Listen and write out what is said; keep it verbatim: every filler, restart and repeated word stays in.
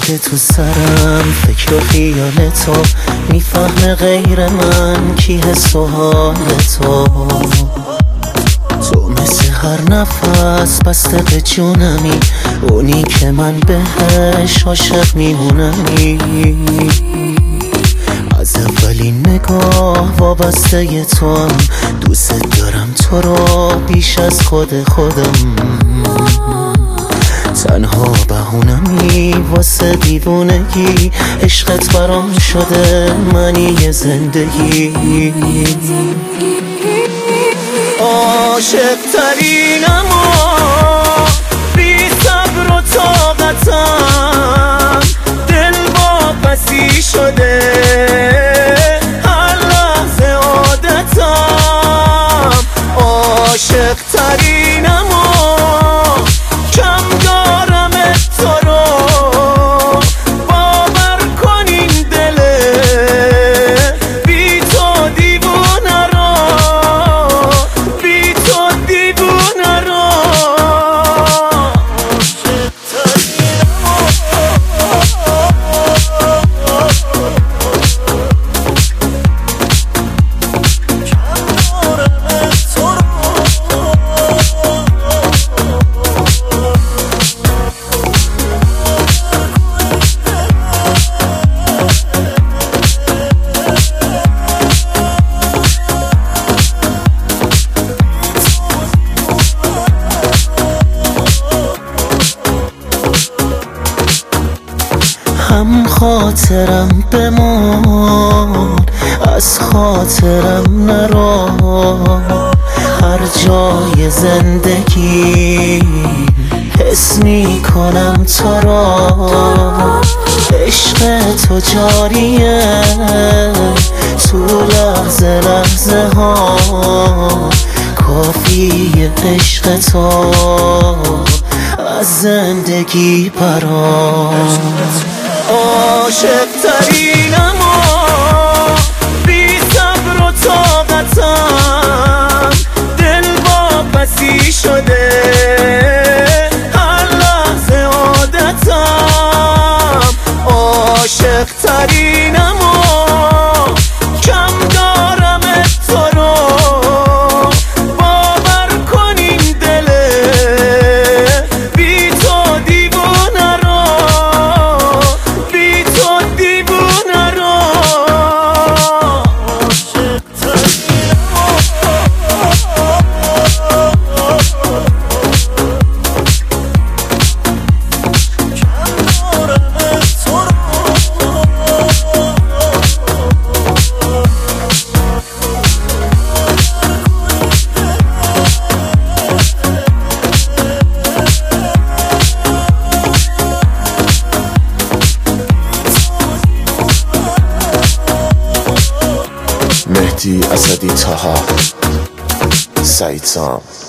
که تو سرم فکر و خیال تو میفهمه غیر من کی حس و حال تو تو مثل هر نفس بسته به جونمی اونی که من بهش عاشق میمونمی از اولین نگاه وابسته ی تو هم دوست دارم تو رو بیش از خود خودم تنها بهونمی واسه دیوونگی عشقت برام شده منی زندگی عاشق ترینم و بی صبر و طاقتم دل واپسی شده هر لحظه عادتم عاشق ترینم و کم دارم تو رو باور کن این دله بی تو دیوونه رو بی تو دیوونه رو هم خاطرم بمان از خاطرم نرو هر جای زندگی حس میکنم تو را عشق تو جاریه تو لحظه لحظه ها کافیه عشق تو از زندگی برام عاشق ترینم و بی صبر و طاقتم دل واپسی شده هر لحظه عادتم عاشق ترینم و کم دارم تو رو باور کن این دله بی تو دیوونه رو مهدی اسدی طه سعید سام